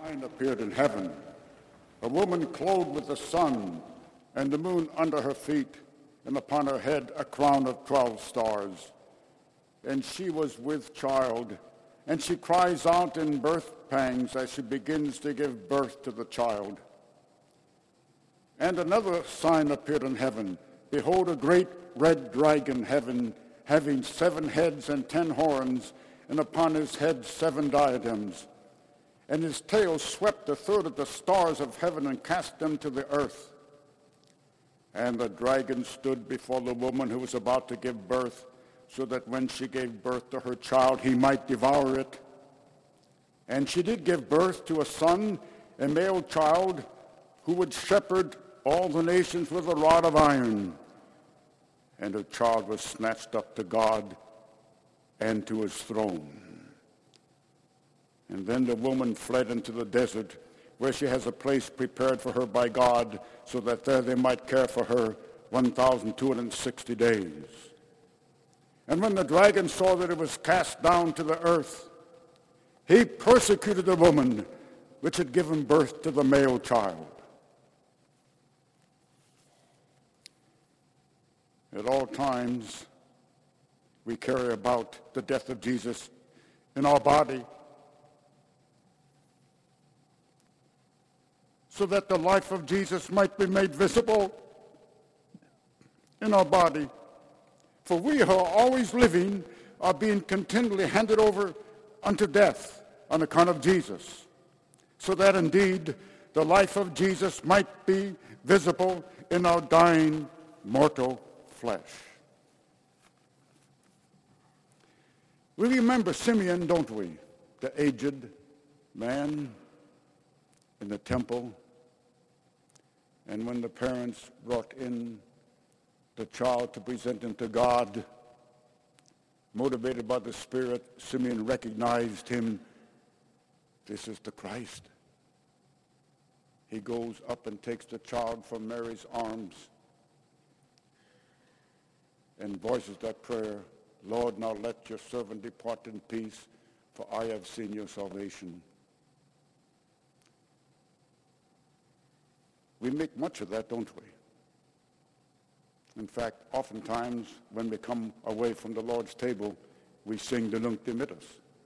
sign appeared in heaven, a woman clothed with the sun, and the moon under her feet, and upon her head a crown of 12 stars. And she was with child, and she cries out in birth pangs as she begins to give birth to the child. And another sign appeared in heaven. Behold, a great red dragon, having 7 heads and 10 horns, and upon his head 7 diadems. And his tail swept a third of the stars of heaven and cast them to the earth. And the dragon stood before the woman who was about to give birth, so that when she gave birth to her child, he might devour it. And she did give birth to a son, a male child, who would shepherd all the nations with a rod of iron. And her child was snatched up to God and to his throne. And then the woman fled into the desert, where she has a place prepared for her by God, so that there they might care for her 1,260 days. And when the dragon saw that it was cast down to the earth, he persecuted the woman which had given birth to the male child. At all times, we carry about the death of Jesus in our body, so that the life of Jesus might be made visible in our body. For we who are always living are being continually handed over unto death on account of Jesus, so that indeed the life of Jesus might be visible in our dying mortal flesh. We remember Simeon, don't we? The aged man in the temple. And when the parents brought in the child to present him to God, motivated by the Spirit, Simeon recognized him. This is the Christ. He goes up and takes the child from Mary's arms and voices that prayer, Lord, now let your servant depart in peace, for I have seen your salvation. We make much of that, don't we? In fact, oftentimes when we come away from the Lord's table, we sing the Nunc Dimittis.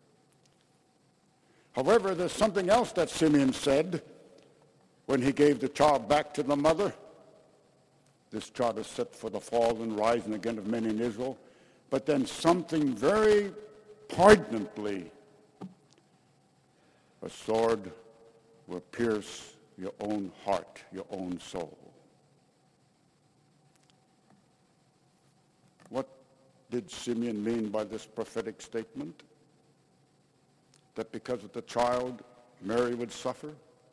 However, there's something else that Simeon said when he gave the child back to the mother. This child is set for the fall and rising again of many in Israel. But then something very poignantly, a sword will pierce your own heart, your own soul. What did Simeon mean by this prophetic statement? That because of the child, Mary would suffer?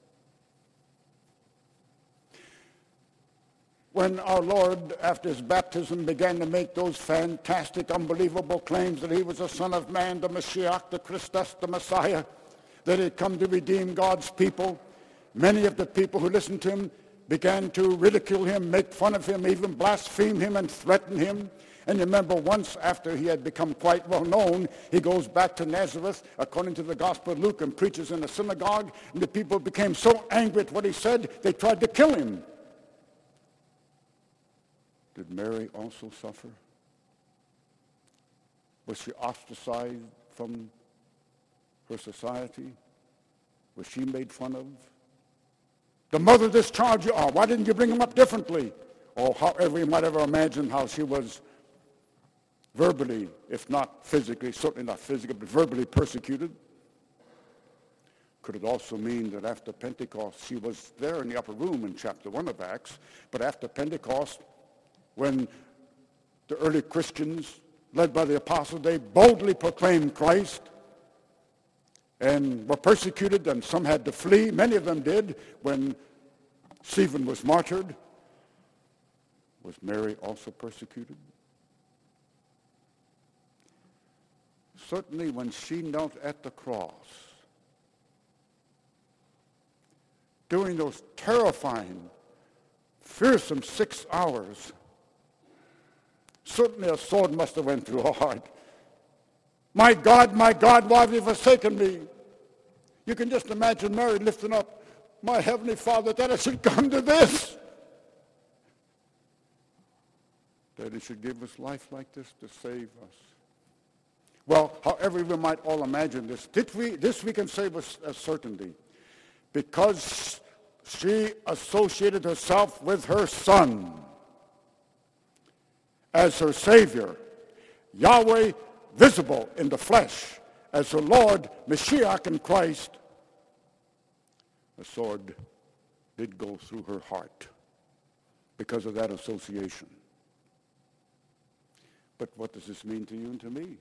When our Lord, after his baptism, began to make those fantastic, unbelievable claims that he was the Son of Man, the Mashiach, the Christus, the Messiah, that he had come to redeem God's people, many of the people who listened to him began to ridicule him, make fun of him, even blaspheme him and threaten him. And you remember once after he had become quite well known, he goes back to Nazareth, according to the Gospel of Luke, and preaches in a synagogue. And the people became so angry at what he said, they tried to kill him. Did Mary also suffer? Was she ostracized from her society? Was she made fun of? The mother of this child you are, why didn't you bring him up differently? Or however you might ever imagine how she was verbally, if not physically, certainly not physically, but verbally persecuted. Could it also mean that after Pentecost, she was there in the upper room in chapter 1 of Acts, but after Pentecost, when the early Christians, led by the apostles, they boldly proclaimed Christ and were persecuted, and some had to flee. Many of them did when Stephen was martyred. Was Mary also persecuted? Certainly when she knelt at the cross, during those terrifying, fearsome 6 hours, certainly a sword must have went through her heart. My God, why have you forsaken me? You can just imagine Mary lifting up, my Heavenly Father, that it should come to this. That He should give us life like this to save us. Well, however we might all imagine this, this we can say with a certainty. Because she associated herself with her Son as her Savior, Yahweh visible in the flesh as the Lord, Mashiach in Christ, a sword did go through her heart because of that association. But what does this mean to you and to me?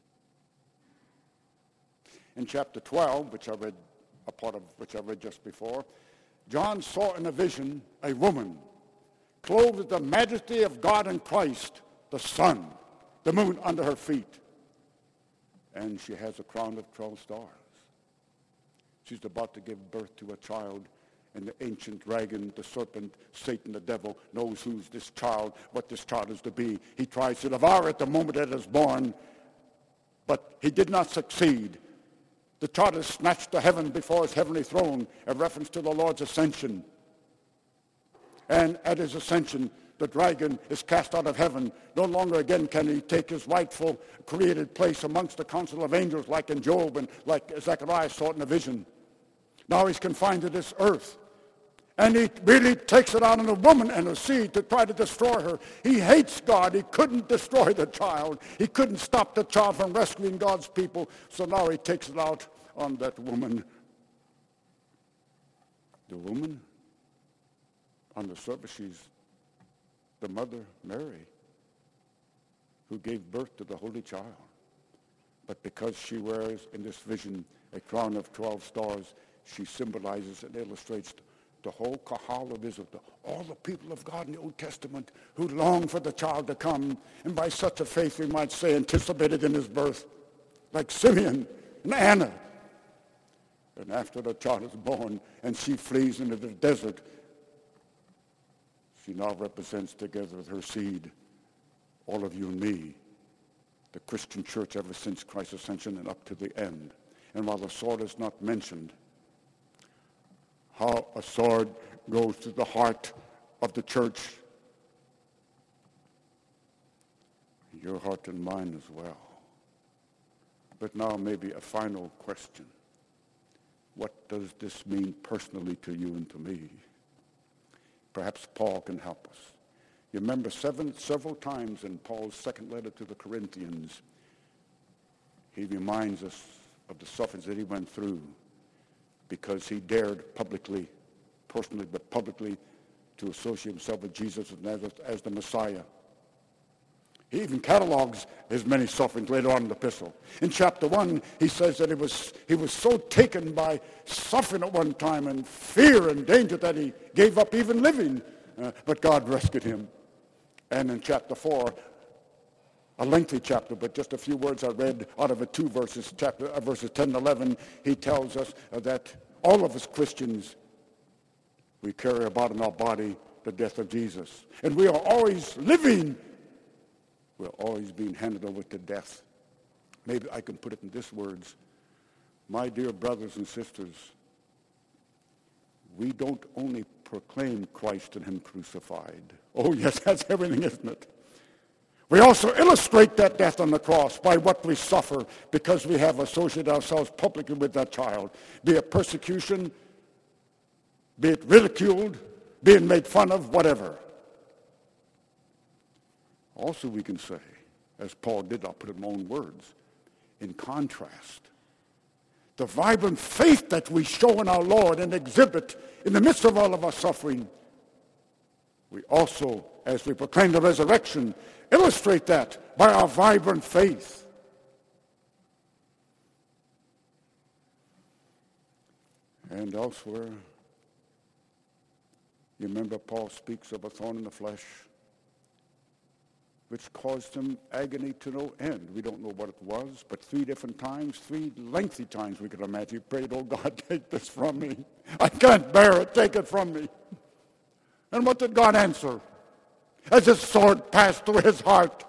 In chapter 12, which I read, a part of which I read just before, John saw in a vision a woman clothed with the majesty of God and Christ, the sun, the moon under her feet. And she has a crown of 12 stars. She's about to give birth to a child, and the ancient dragon, the serpent, Satan, the devil, knows who's this child, what this child is to be. He tries to devour it the moment it is born, but he did not succeed. The child is snatched to heaven before his heavenly throne, a reference to the Lord's ascension. And at his ascension, the dragon is cast out of heaven. No longer again can he take his rightful created place amongst the council of angels like in Job and like Zechariah saw it in a vision. Now he's confined to this earth. And he really takes it out on a woman and a seed to try to destroy her. He hates God. He couldn't destroy the child. He couldn't stop the child from rescuing God's people. So now he takes it out on that woman. The woman, on the surface, she's the mother, Mary, who gave birth to the Holy Child. But because she wears in this vision a crown of 12 stars, she symbolizes and illustrates the whole kahal of Israel, all the people of God in the Old Testament who long for the child to come, and by such a faith we might say anticipated in his birth, like Simeon and Anna. And after the child is born and she flees into the desert, she now represents together with her seed all of you and me, the Christian church ever since Christ's ascension and up to the end. And while the sword is not mentioned, how a sword goes to the heart of the church, your heart and mine as well. But now maybe a final question. What does this mean personally to you and to me? Perhaps Paul can help us. You remember several times in Paul's second letter to the Corinthians, he reminds us of the sufferings that he went through because he dared publicly, personally, but publicly, to associate himself with Jesus of Nazareth as the Messiah. He even catalogs his many sufferings later on in the epistle. In chapter 1, he says that he was so taken by suffering at one time and fear and danger that he gave up even living. But God rescued him. And in chapter 4, a lengthy chapter, but just a few words I read out of it, two verses, verses 10 and 11, he tells us that all of us Christians, we carry about in our body the death of Jesus. And we are always living. We're always being handed over to death. Maybe I can put it in these words. My dear brothers and sisters, we don't only proclaim Christ and him crucified. Oh yes, that's everything, isn't it? We also illustrate that death on the cross by what we suffer because we have associated ourselves publicly with that child. Be it persecution, be it ridiculed, being made fun of, whatever. Also we can say, as Paul did, I'll put it in my own words, in contrast, the vibrant faith that we show in our Lord and exhibit in the midst of all of our suffering, we also, as we proclaim the resurrection, illustrate that by our vibrant faith. And elsewhere, you remember Paul speaks of a thorn in the flesh, which caused him agony to no end. We don't know what it was, but 3 different times, 3 lengthy times we could imagine. He prayed, oh God, take this from me. I can't bear it. Take it from me. And what did God answer? As his sword passed through his heart.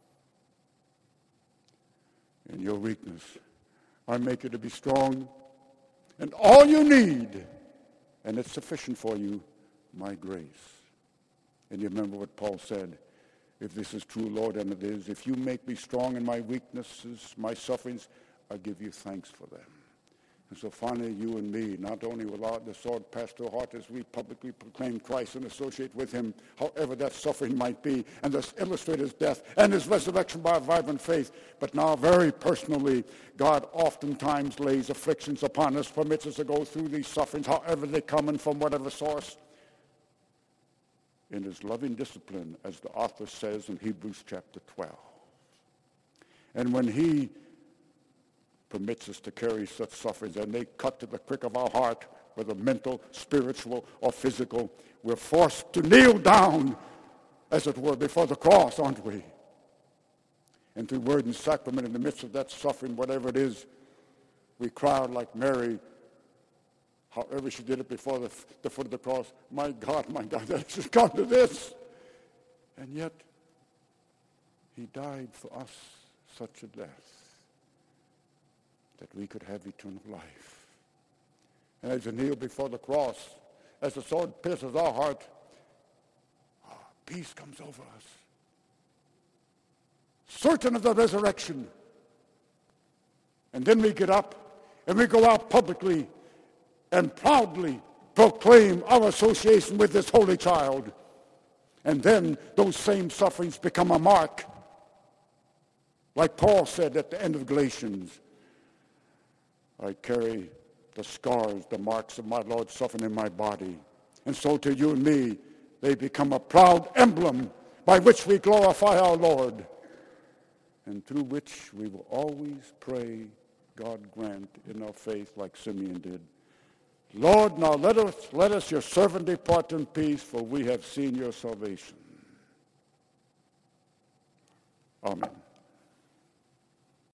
In your weakness, I make you to be strong. and all you need, and it's sufficient for you, my grace. And you remember what Paul said, if this is true, Lord, and it is, if you make me strong in my weaknesses, my sufferings, I give you thanks for them. And so finally, you and me, not only will the sword pass through our heart as we publicly proclaim Christ and associate with him, however that suffering might be, and thus illustrate his death and his resurrection by a vibrant faith, but now very personally, God oftentimes lays afflictions upon us, permits us to go through these sufferings, however they come and from whatever source, in his loving discipline, as the author says in Hebrews chapter 12. And when he permits us to carry such sufferings, and they cut to the quick of our heart, whether mental, spiritual, or physical, we're forced to kneel down, as it were, before the cross, aren't we? And through word and sacrament, in the midst of that suffering, whatever it is, we cry out like Mary, however she did it before the foot of the cross, my God, that it has come to this. And yet, he died for us such a death that we could have eternal life. And as we kneel before the cross, as the sword pierces our heart, peace comes over us. Certain of the resurrection. And then we get up and we go out publicly and proudly proclaim our association with this holy child. And then those same sufferings become a mark. Like Paul said at the end of Galatians, I carry the scars, the marks of my Lord's suffering in my body. And so to you and me, they become a proud emblem by which we glorify our Lord, and through which we will always pray, God grant in our faith like Simeon did. Lord, now let us your servant depart in peace, for we have seen your salvation. Amen.